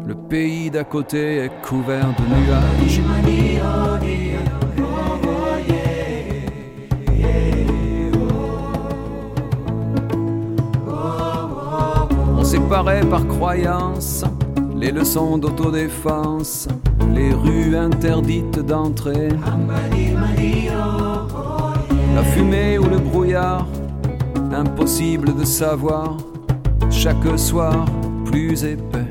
Le pays d'à côté est couvert de nuages. On séparait par croyance les leçons d'autodéfense, les rues interdites d'entrée, la fumée ou le brouillard, impossible de savoir, chaque soir plus épais.